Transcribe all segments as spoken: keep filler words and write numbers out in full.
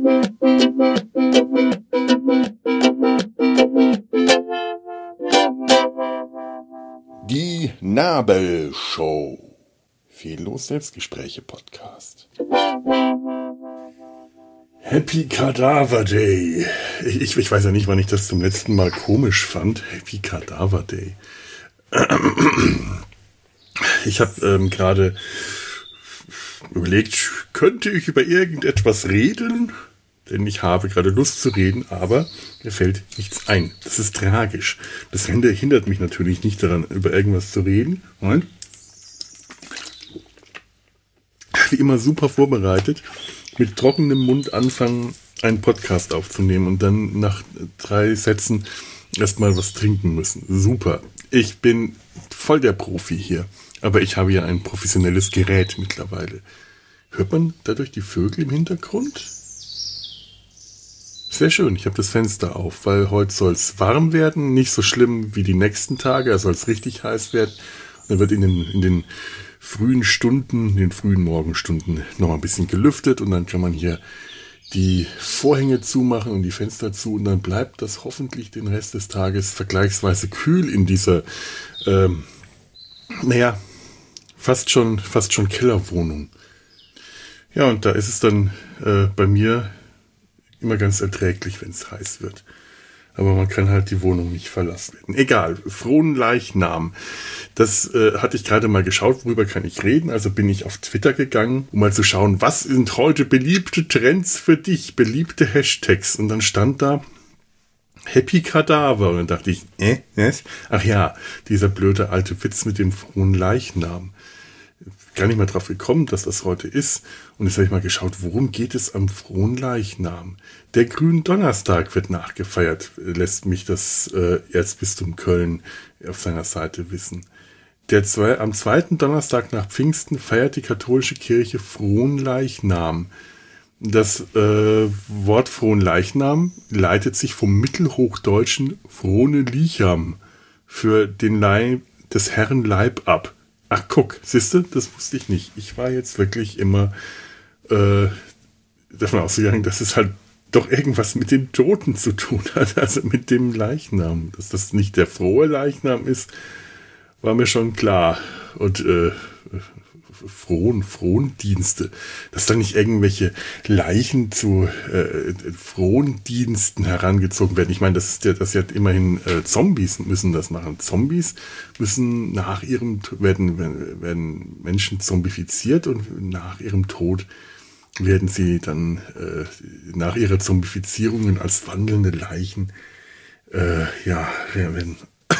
Die Nabelshow. Fehllos Selbstgespräche Podcast. Happy Cadaver Day. Ich, ich weiß ja nicht, wann ich das zum letzten Mal komisch fand. Happy Cadaver Day. Ich habe ähm, gerade überlegt, könnte ich über irgendetwas reden? Denn ich habe gerade Lust zu reden, aber mir fällt nichts ein. Das ist tragisch. Das hindert mich natürlich nicht daran, über irgendwas zu reden. Und wie immer super vorbereitet, mit trockenem Mund anfangen, einen Podcast aufzunehmen und dann nach drei Sätzen erstmal was trinken müssen. Super. Ich bin voll der Profi hier. Aber ich habe ja ein professionelles Gerät mittlerweile. Hört man dadurch die Vögel im Hintergrund? Sehr schön, ich habe das Fenster auf, weil heute soll es warm werden, nicht so schlimm wie die nächsten Tage, es soll es richtig heiß werden. Und dann wird in den, in den frühen Stunden, in den frühen Morgenstunden noch ein bisschen gelüftet und dann kann man hier die Vorhänge zumachen und die Fenster zu und dann bleibt das hoffentlich den Rest des Tages vergleichsweise kühl in dieser, ähm, naja, fast schon, fast schon Kellerwohnung. Ja, und da ist es dann äh, bei mir immer ganz erträglich, wenn es heiß wird. Aber man kann halt die Wohnung nicht verlassen. Egal, frohen Leichnam. Das äh, hatte ich gerade mal geschaut, worüber kann ich reden. Also bin ich auf Twitter gegangen, um mal zu schauen, was sind heute beliebte Trends für dich, beliebte Hashtags. Und dann stand da Happy Cadaver. Und dann dachte ich, äh, was? Ach ja, dieser blöde alte Witz mit dem frohen Leichnam. Gar nicht mal drauf gekommen, dass das heute ist. Und jetzt habe ich mal geschaut, worum geht es am frohen Leichnam? Der Gründonnerstag wird nachgefeiert, lässt mich das äh, Erzbistum Köln auf seiner Seite wissen. Der zwei, am zweiten Donnerstag nach Pfingsten feiert die katholische Kirche frohen Leichnam. Das äh, Wort frohen Leichnam leitet sich vom mittelhochdeutschen frohne Licham für den Leib des Herrn Leib ab. Ach guck, siehste, das wusste ich nicht. Ich war jetzt wirklich immer äh, davon ausgegangen, dass es halt doch irgendwas mit den Toten zu tun hat, also mit dem Leichnam. Dass das nicht der frohe Leichnam ist, war mir schon klar. Und äh, frohen, frohen Dienste, dass da nicht irgendwelche Leichen zu äh, frohen Diensten herangezogen werden. Ich meine, das ist ja, das ist ja immerhin äh, Zombies müssen das machen. Zombies müssen nach ihrem werden werden Menschen zombifiziert und nach ihrem Tod werden sie dann äh, nach ihrer Zombifizierung als wandelnde Leichen äh, ja werden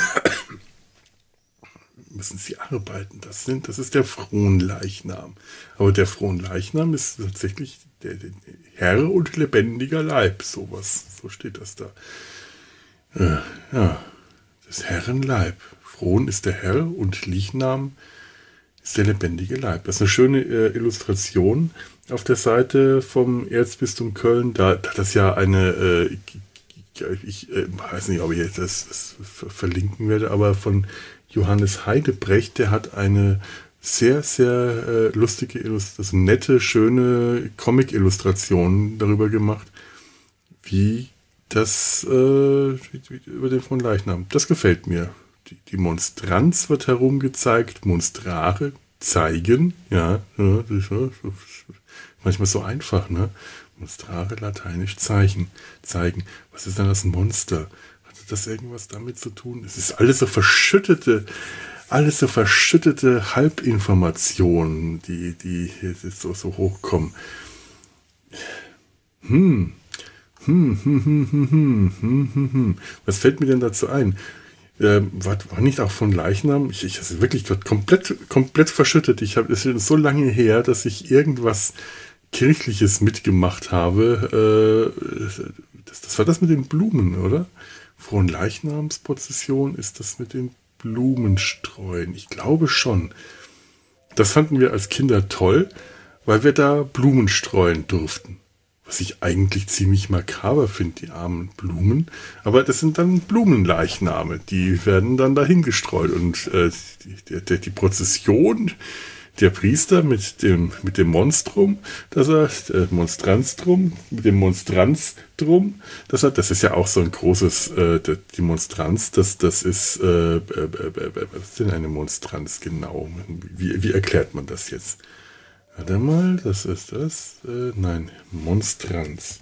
müssen sie arbeiten. Das sind, das ist der frohen Leichnam. Aber der frohen Leichnam ist tatsächlich der, der Herr und lebendiger Leib. Sowas, so steht das da. Äh, ja, des Herren Leib. Frohen ist der Herr und Leichnam ist der lebendige Leib. Das ist eine schöne äh, Illustration auf der Seite vom Erzbistum Köln. Da, da das ja eine, äh, ich äh, weiß nicht, ob ich jetzt das, das verlinken werde, aber von Johannes Heidebrecht, der hat eine sehr, sehr äh, lustige, Illustration, nette, schöne Comic-Illustration darüber gemacht, wie das äh, wie, wie, über den frohen Leichnam. Das gefällt mir. Die, die Monstranz wird herumgezeigt, Monstrare zeigen, ja, ja das ist, das ist manchmal so einfach, ne? Monstrare, lateinisch Zeichen, zeigen. Was ist denn das Monster? Das irgendwas damit zu tun? Es ist alles so verschüttete, alles so verschüttete Halbinformationen, die, die jetzt so, so hochkommen. Hm. Hm, hm, hm, hm, hm, hm, hm, hm. Was fällt mir denn dazu ein? Ähm, war, war nicht auch von Leichnam? Ich, ich das wirklich komplett, komplett verschüttet. Ich habe es ist so lange her, dass ich irgendwas Kirchliches mitgemacht habe. Äh, das, das war das mit den Blumen, oder? Frohen Leichnamsprozession ist das mit den Blumenstreuen. Ich glaube schon. Das fanden wir als Kinder toll, weil wir da Blumen streuen durften. Was ich eigentlich ziemlich makaber finde, die armen Blumen. Aber das sind dann Blumenleichname. Die werden dann dahin gestreut. Und äh, die, die, die Prozession, der Priester mit dem, mit dem Monstrum, das er, äh, Monstranztrum, mit dem Monstranztrum, das er, das ist ja auch so ein großes, äh, die Monstranz, das, das ist, äh, äh, äh, was ist denn eine Monstranz genau? Wie, wie erklärt man das jetzt? Warte mal, das ist das, äh, nein, Monstranz.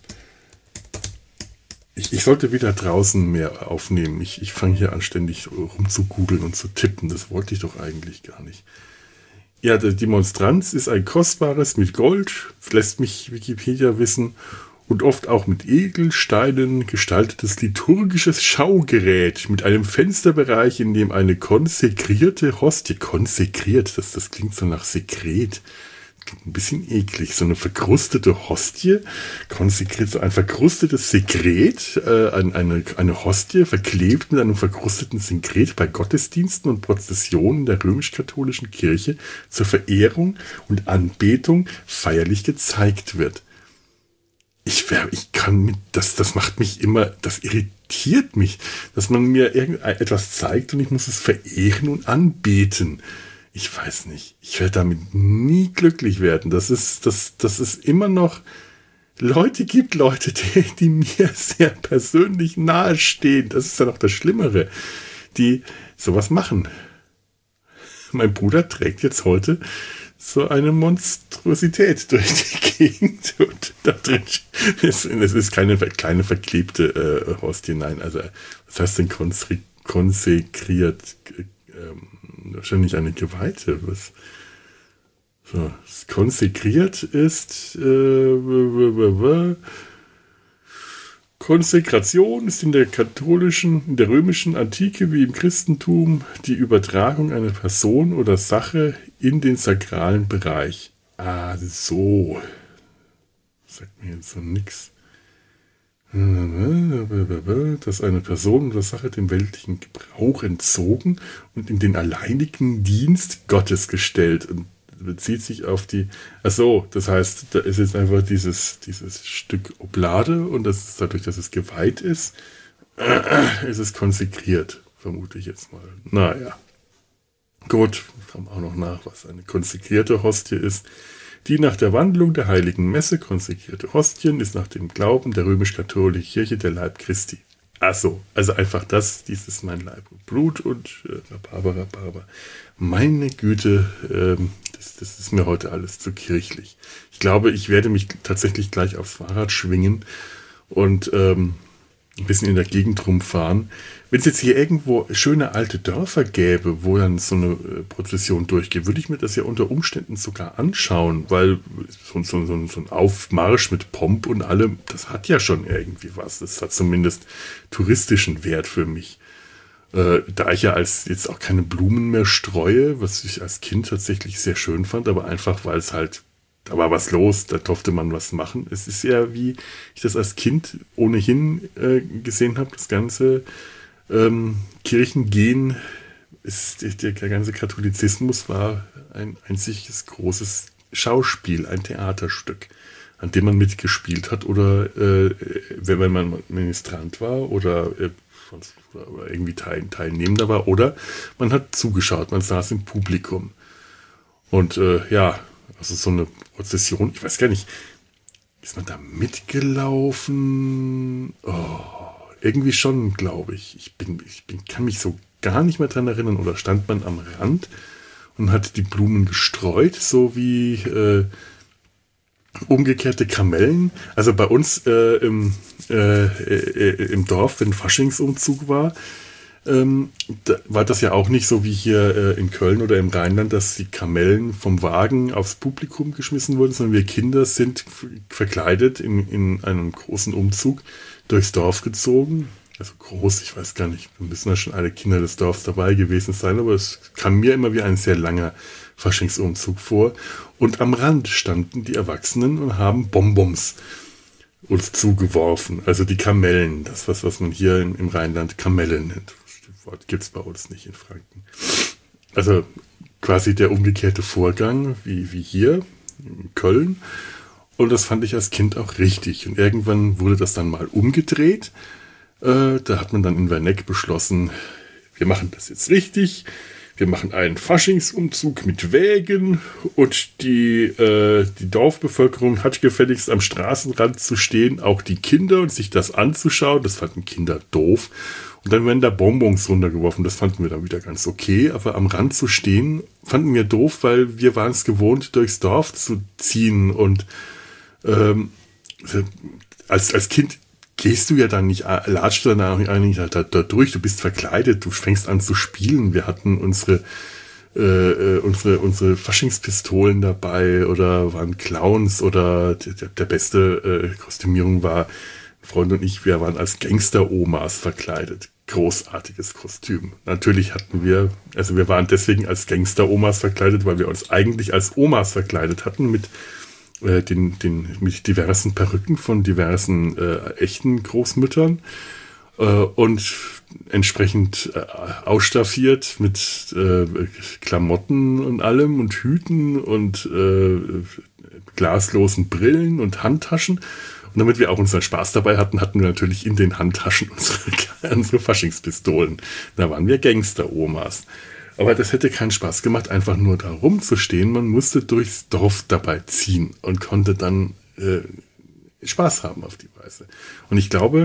Ich, ich sollte wieder draußen mehr aufnehmen. Ich, ich fange hier an, ständig rum zu googeln und zu tippen. Das wollte ich doch eigentlich gar nicht. Ja, die Monstranz ist ein kostbares mit Gold, lässt mich Wikipedia wissen, und oft auch mit Edelsteinen gestaltetes liturgisches Schaugerät mit einem Fensterbereich, in dem eine konsekrierte Hostie, konsekriert, das, das klingt so nach Sekret, ein bisschen eklig, so eine verkrustete Hostie, konsekriert, so ein verkrustetes Sekret, äh, eine, eine Hostie verklebt mit einem verkrusteten Sekret bei Gottesdiensten und Prozessionen der römisch-katholischen Kirche zur Verehrung und Anbetung feierlich gezeigt wird. Ich, ich kann mit, das, das macht mich immer, das irritiert mich, dass man mir irgendetwas zeigt und ich muss es verehren und anbeten. Ich weiß nicht. Ich werde damit nie glücklich werden. Das ist, das, das ist immer noch Leute gibt, Leute, die, die mir sehr persönlich nahestehen. Das ist ja noch das Schlimmere, die sowas machen. Mein Bruder trägt jetzt heute so eine Monstrosität durch die Gegend. Und da drin ist, es ist keine kleine verklebte äh, Hostie, nein. Also, was heißt denn konsekriert? Ähm, wahrscheinlich eine Geweihte. Was so, konsekriert ist äh, Konsekration ist in der katholischen, in der römischen Antike wie im Christentum die Übertragung einer Person oder Sache in den sakralen Bereich. Ah, so. Sagt mir jetzt so nix. Dass eine Person oder Sache dem weltlichen Gebrauch entzogen und in den alleinigen Dienst Gottes gestellt und bezieht sich auf die, ach so, das heißt, da ist jetzt einfach dieses, dieses Stück Oblade und das ist dadurch, dass es geweiht ist, ist es konsekriert, vermute ich jetzt mal. Naja. Gut, wir haben auch noch nach, was eine konsekrierte Hostie ist. Die nach der Wandlung der Heiligen Messe konsekrierte Hostien ist nach dem Glauben der römisch-katholischen Kirche der Leib Christi. Ach so, also einfach das, dies ist mein Leib und Blut und äh, Rhabarber, Rhabarber. Meine Güte, ähm, das, das ist mir heute alles zu kirchlich. Ich glaube, ich werde mich tatsächlich gleich aufs Fahrrad schwingen und ähm, ein bisschen in der Gegend rumfahren. Wenn es jetzt hier irgendwo schöne alte Dörfer gäbe, wo dann so eine äh, Prozession durchgeht, würde ich mir das ja unter Umständen sogar anschauen, weil so, so, so, so ein Aufmarsch mit Pomp und allem, das hat ja schon irgendwie was. Das hat zumindest touristischen Wert für mich. Äh, da ich ja als jetzt auch keine Blumen mehr streue, was ich als Kind tatsächlich sehr schön fand, aber einfach, weil es halt, da war was los, da durfte man was machen. Es ist ja, wie ich das als Kind ohnehin äh, gesehen habe, das ganze ähm, Kirchengehen, ist, der, der ganze Katholizismus war ein einziges großes Schauspiel, ein Theaterstück, an dem man mitgespielt hat oder äh, wenn man Ministrant war oder äh, oder irgendwie teil, Teilnehmender war oder man hat zugeschaut, man saß im Publikum. Und äh, ja, also so eine Prozession, ich weiß gar nicht, ist man da mitgelaufen? Oh, irgendwie schon, glaube ich. Ich bin, ich bin, kann mich so gar nicht mehr dran erinnern. Oder stand man am Rand und hat die Blumen gestreut, so wie äh, umgekehrte Kamellen. Also bei uns äh, im, äh, äh, im Dorf, wenn Faschingsumzug war, ähm, da war das ja auch nicht so wie hier äh, in Köln oder im Rheinland, dass die Kamellen vom Wagen aufs Publikum geschmissen wurden, sondern wir Kinder sind f- verkleidet in, in einem großen Umzug durchs Dorf gezogen. Also groß, ich weiß gar nicht, wir müssen ja schon alle Kinder des Dorfs dabei gewesen sein, aber es kam mir immer wie ein sehr langer Faschingsumzug vor. Und am Rand standen die Erwachsenen und haben Bonbons uns zugeworfen. Also die Kamellen, das was, was man hier im, im Rheinland Kamelle nennt. Das Wort gibt es bei uns nicht in Franken. Also quasi der umgekehrte Vorgang, wie, wie hier in Köln. Und das fand ich als Kind auch richtig. Und irgendwann wurde das dann mal umgedreht. Äh, da hat man dann in Werneck beschlossen, wir machen das jetzt richtig. wir machen einen Faschingsumzug mit Wägen und die, äh, die Dorfbevölkerung hat gefälligst am Straßenrand zu stehen, auch die Kinder, und sich das anzuschauen. Das fanden Kinder doof. Und dann werden da Bonbons runtergeworfen. Das fanden wir dann wieder ganz okay. Aber am Rand zu stehen, fanden wir doof, weil wir waren es gewohnt, durchs Dorf zu ziehen. Und ähm, als, als Kind gehst du ja dann nicht, latschst du dann eigentlich da, da, da durch, du bist verkleidet, du fängst an zu spielen. Wir hatten unsere, äh, unsere, unsere Faschingspistolen dabei oder waren Clowns oder der, der beste äh, Kostümierung war, Freund und ich, wir waren als Gangster-Omas verkleidet. Großartiges Kostüm. Natürlich hatten wir, also wir waren deswegen als Gangster-Omas verkleidet, weil wir uns eigentlich als Omas verkleidet hatten mit Den, den, mit diversen Perücken von diversen äh, echten Großmüttern äh, und entsprechend äh, ausstaffiert mit äh, Klamotten und allem und Hüten und äh, glaslosen Brillen und Handtaschen. Und damit wir auch unseren Spaß dabei hatten, hatten wir natürlich in den Handtaschen unsere, unsere Faschingspistolen. Da waren wir Gangster-Omas. Aber das hätte keinen Spaß gemacht, einfach nur da rumzustehen. Man musste durchs Dorf dabei ziehen und konnte dann äh, Spaß haben auf die Weise. Und ich glaube,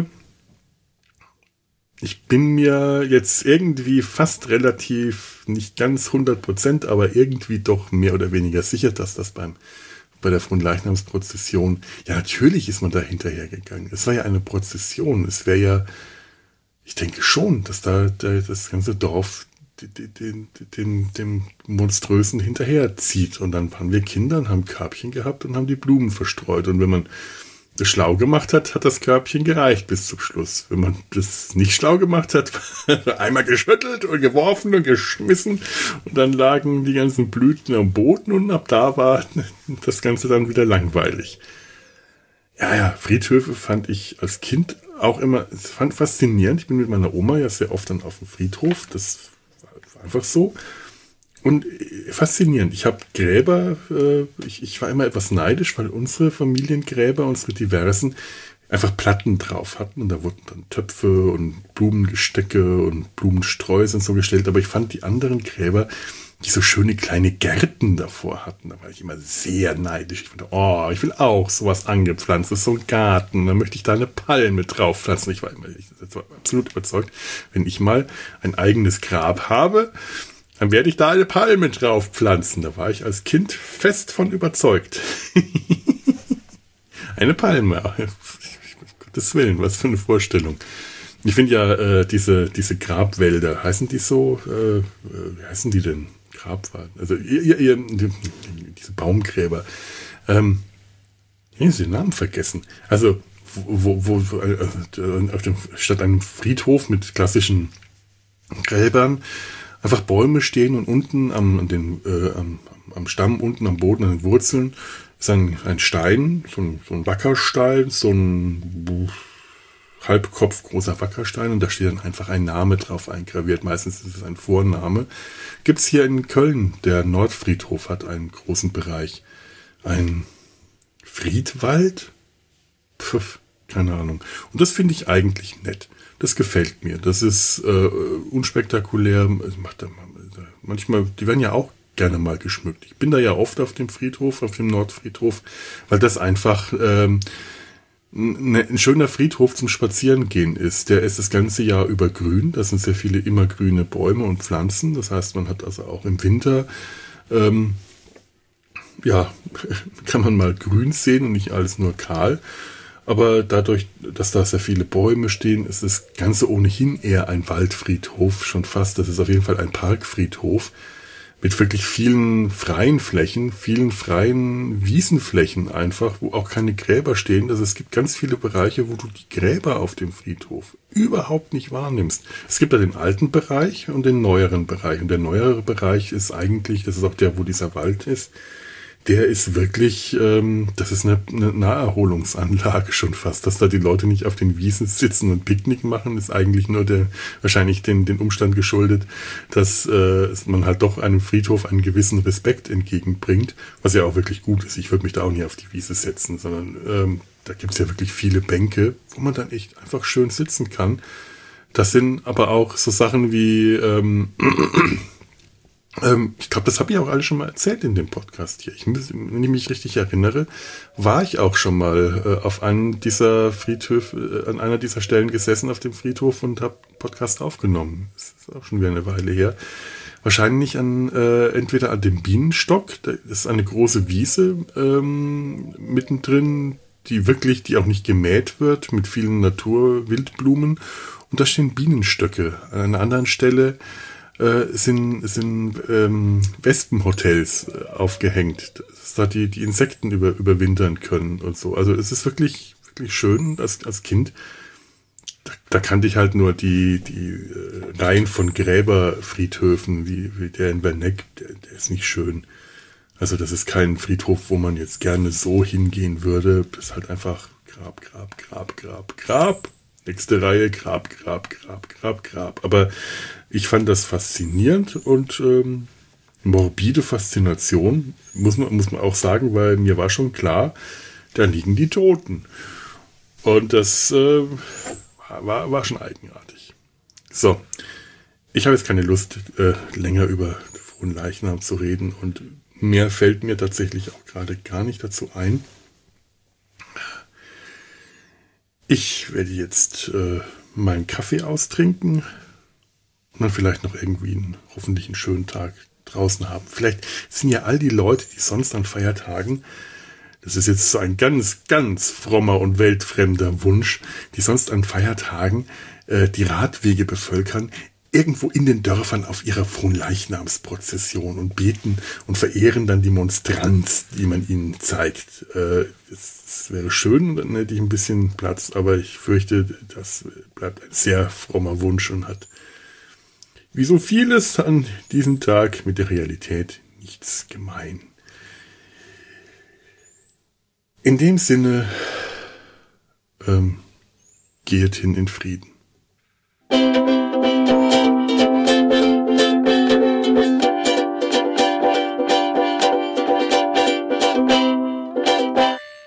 ich bin mir jetzt irgendwie fast relativ, nicht ganz hundert Prozent, aber irgendwie doch mehr oder weniger sicher, dass das beim bei der Fronleichnamsprozession, ja natürlich ist man da hinterher gegangen. Es war ja eine Prozession. Es wäre ja, ich denke schon, dass da der, das ganze Dorf Den, den, den, dem Monströsen hinterher zieht. Und dann waren wir Kinder und haben Körbchen gehabt und haben die Blumen verstreut. Und wenn man das schlau gemacht hat, hat das Körbchen gereicht bis zum Schluss. Wenn man das nicht schlau gemacht hat, einmal geschüttelt und geworfen und geschmissen und dann lagen die ganzen Blüten am Boden und ab da war das Ganze dann wieder langweilig. Ja, ja, Friedhöfe fand ich als Kind auch immer fand faszinierend. Ich bin mit meiner Oma ja sehr oft dann auf dem Friedhof. Das einfach so. Und faszinierend. Ich habe Gräber, äh, ich, ich war immer etwas neidisch, weil unsere Familiengräber, unsere diversen, einfach Platten drauf hatten. Und da wurden dann Töpfe und Blumengestecke und Blumensträuße und so gestellt. Aber ich fand die anderen Gräber, die so schöne kleine Gärten davor hatten, da war ich immer sehr neidisch. Ich fand, oh, ich will auch sowas angepflanzt. Das ist so ein Garten. Da möchte ich da eine Palme drauf pflanzen. Ich war immer ich war absolut überzeugt, wenn ich mal ein eigenes Grab habe, dann werde ich da eine Palme drauf pflanzen. Da war ich als Kind fest von überzeugt. Eine Palme. Gottes Willen, was für eine Vorstellung. Ich finde ja äh, diese, diese Grabwälder, heißen die so? Äh, wie heißen die denn? Grabwald. Also ihr, ihr, ihr, diese Baumgräber. Ähm, ich habe den Namen vergessen. Also wo, wo, wo äh, auf dem, statt einem Friedhof mit klassischen Gräbern einfach Bäume stehen und unten am, an den, äh, am, am Stamm, unten am Boden, an den Wurzeln ist ein, ein Stein, so ein, so ein Wackerstein, so ein Halbkopf großer Wackerstein und da steht dann einfach ein Name drauf eingraviert. Meistens ist es ein Vorname. Gibt es hier in Köln, der Nordfriedhof hat einen großen Bereich. Ein Friedwald? Pff, keine Ahnung. Und das finde ich eigentlich nett. Das gefällt mir. Das ist äh, unspektakulär. Macht da, manchmal, die werden ja auch gerne mal geschmückt. Ich bin da ja oft auf dem Friedhof, auf dem Nordfriedhof, weil das einfach ähm, ein schöner Friedhof zum Spazierengehen ist. Der ist das ganze Jahr über grün. Da sind sehr viele immergrüne Bäume und Pflanzen. Das heißt, man hat also auch im Winter, ähm, ja, kann man mal grün sehen und nicht alles nur kahl. Aber dadurch, dass da sehr viele Bäume stehen, ist das Ganze ohnehin eher ein Waldfriedhof, schon fast. Das ist auf jeden Fall ein Parkfriedhof mit wirklich vielen freien Flächen, vielen freien Wiesenflächen einfach, wo auch keine Gräber stehen. Also es gibt ganz viele Bereiche, wo du die Gräber auf dem Friedhof überhaupt nicht wahrnimmst. Es gibt da den alten Bereich und den neueren Bereich. Und der neuere Bereich ist eigentlich, das ist auch der, wo dieser Wald ist, der ist wirklich, ähm, das ist eine, eine Naherholungsanlage schon fast. Dass da die Leute nicht auf den Wiesen sitzen und Picknick machen, ist eigentlich nur der wahrscheinlich den, den Umstand geschuldet, dass äh, man halt doch einem Friedhof einen gewissen Respekt entgegenbringt, was ja auch wirklich gut ist. Ich würde mich da auch nie auf die Wiese setzen, sondern ähm, da gibt es ja wirklich viele Bänke, wo man dann echt einfach schön sitzen kann. Das sind aber auch so Sachen wie ähm, Ähm, ich glaube, das habe ich auch alle schon mal erzählt in dem Podcast hier. Ich, wenn ich mich richtig erinnere, war ich auch schon mal äh, auf einem dieser Friedhöfe, äh, an einer dieser Stellen gesessen auf dem Friedhof und habe Podcast aufgenommen. Das ist auch schon wieder eine Weile her. Wahrscheinlich an äh, entweder an dem Bienenstock, da ist eine große Wiese ähm, mittendrin, die wirklich, die auch nicht gemäht wird, mit vielen Naturwildblumen. Und da stehen Bienenstöcke. An einer anderen Stelle äh, sind, sind ähm, Wespenhotels äh, aufgehängt, dass da die, die Insekten über, überwintern können und so. Also es ist wirklich, wirklich schön als, als Kind. Da, da kannte ich halt nur die, die äh, Reihen von Gräberfriedhöfen, wie, wie der in Werneck, der, der ist nicht schön. Also das ist kein Friedhof, wo man jetzt gerne so hingehen würde. Das ist halt einfach Grab, Grab, Grab, Grab, Grab. Nächste Reihe, Grab, Grab, Grab, Grab, Grab. Aber ich fand das faszinierend und ähm, morbide Faszination, muss man, muss man auch sagen, weil mir war schon klar, da liegen die Toten. Und das äh, war, war schon eigenartig. So, ich habe jetzt keine Lust, äh, länger über Fronleichnam zu reden und mehr fällt mir tatsächlich auch gerade gar nicht dazu ein. Ich werde jetzt äh, meinen Kaffee austrinken und dann vielleicht noch irgendwie einen, hoffentlich einen schönen Tag draußen haben. Vielleicht sind ja all die Leute, die sonst an Feiertagen, das ist jetzt so ein ganz, ganz frommer und weltfremder Wunsch, die sonst an Feiertagen äh, die Radwege bevölkern, irgendwo in den Dörfern auf ihrer Fronleichnamsprozession und beten und verehren dann die Monstranz, die man ihnen zeigt. Äh, das, das wäre schön, dann hätte ich ein bisschen Platz, aber ich fürchte, das bleibt ein sehr frommer Wunsch und hat wie so vieles an diesem Tag mit der Realität nichts gemein. In dem Sinne, ähm, geht hin in Frieden.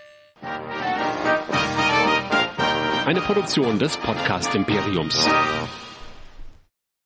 Eine Produktion des Podcast Imperiums.